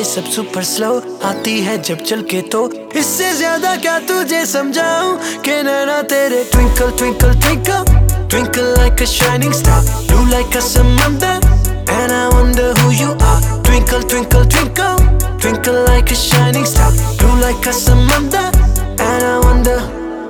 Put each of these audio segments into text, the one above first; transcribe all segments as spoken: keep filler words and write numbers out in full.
सब super slow आती है जब चल के तो इससे ज्यादा क्या तुझे समझाऊं कि नैना तेरे twinkle twinkle twinkle twinkle like a shining star blue like a समंदर and I wonder who you are twinkle twinkle twinkle twinkle like a shining star blue like a samandar and I wonder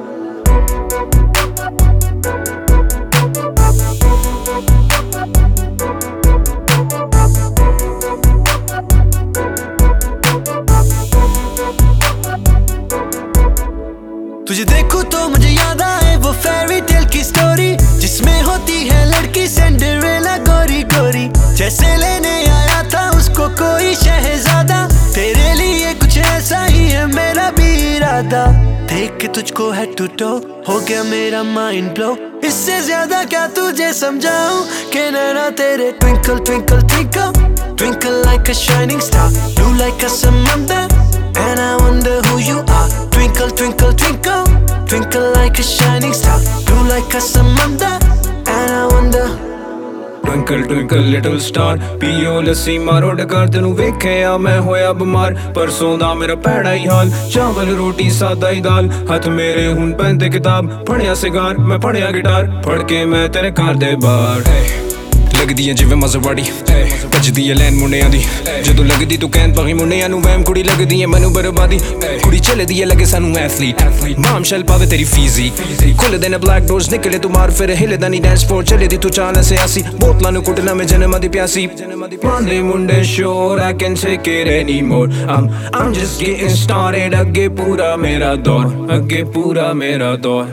तुझे देखूं तो मुझे याद आए वो fairy tale की story जिसमें होती है लड़की सिंड्रेला गोरी गोरी जैसे लेने आया था उसको कोई शहजादा तेरे लिए कुछ ऐसा ही है मेरा भी इरादा देख के तुझको हेड टू टो हो गया मेरा माइंड ब्लो इससे ज्यादा क्या तुझे समझाऊं कि नैना तेरे twinkle twinkle twinkle twinkle like a shining star blue like a समंदर and I wonder who you are twinkle twinkle twinkle twinkle like a shining star blue like a samandar and I wonder Twinkle twinkle little star ਪੀਓ ਲੱਸੀ ਮਾਰੋ ਡਕਾਰ ਤੈਨੂੰ ਵੇਖਿਆ ਮੈਂ ਹੋਇਆ ਬਿਮਾਰ ਪਰਸੋਂ ਦਾ ਮੇਰਾ ਭੈੜਾ ਹੀ ਹਾਲ ਚਾਵਲ ਰੋਟੀ ਸਾਦਾ ਹੀ ਦਾਲ ਹੱਥ ਮੇਰੇ ਹੁਣ ਪੈਂਦੇ ਕਿਤਾਬ ਫੜਿਆ ਸਿਗਾਰ ਮੈਂ ਫੜਿਆ ਗਿਟਾਰ ਫੜ ਕੇ ਮੈਂ ਤੇਰੇ ਘਰ ਦੇ ਬਾਹਰ ਲੱਗਦੀ ਐ ਜਿਵੇਂ ਮਜ਼ਵਾੜੀ ਭੱਜਦੀ ਐ ਲੈਨ ਮੁੰਡਿਆਂ ਦੀ ਜਦੋਂ ਲੱਗਦੀ ਤੂੰ ਕਹਿਣ ਪਈ ਮੁੰਡਿਆਂ ਨੂੰ ਵਹਿਮ ਕੁੜੀ ਲੱਗਦੀ ਐ ਮੈਨੂੰ ਬਰਬਾਦੀ ਕੁੜੀ ਚੱਲਦੀ ਐ ਲੱਗੇ ਸਾਨੂੰ ਐਥਲੀਟ ਮਾਮ ਸ਼ੈਲ ਪਾਵੇ ਤੇਰੀ ਫੀਜ਼ੀ ਖੁੱਲਦੇ ਨੇ ਬਲੈਕ ਡੋਰਸ ਨਿਕਲੇ ਤੂੰ ਮਾਰ ਫਿਰ ਹਿੱਲਦਾ ਨਹੀਂ ਡੈਂਸ ਫਲੋਰ ਚੱਲਦੀ ਤੂੰ ਚਾਲ ਸਿਆਸੀ ਬੋਤਲਾਂ ਨੂੰ ਕੁੱਟਣਾ ਮੈਂ ਜਨਮਾਂ ਦੀ ਪਿਆਸੀ ਪਾਉਂਦੇ ਮੁੰਡੇ ਸ਼ੋਰ I can't take it anymore I'm I'm just getting started ਅੱਗੇ ਪੂਰਾ ਮੇਰਾ ਦੌਰ ਅੱਗੇ ਪੂਰਾ ਮੇਰਾ ਦੌਰ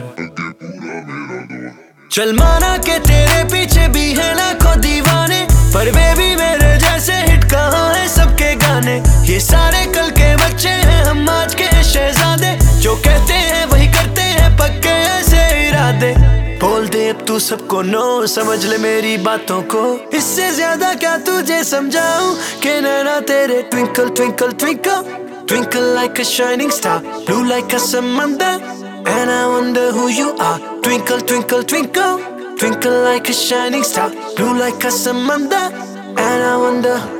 चल माना के तेरे पीछे भी है लाखों दीवाने पर बेबी मेरे जैसे हिट कहाँ है सबके गाने ये सारे कल के बच्चे हैं हम आज के शहजादे जो कहते हैं वही करते हैं पक्के ऐसे इरादे बोल दे अब तू सबको नो समझ ले मेरी बातों को इससे ज्यादा क्या तुझे समझाऊं कि नैना तेरे twinkle twinkle twinkle twinkle like a shining star blue like a samandar and I wonder who you are twinkle twinkle twinkle twinkle like a shining star blue like a samandar and I wonder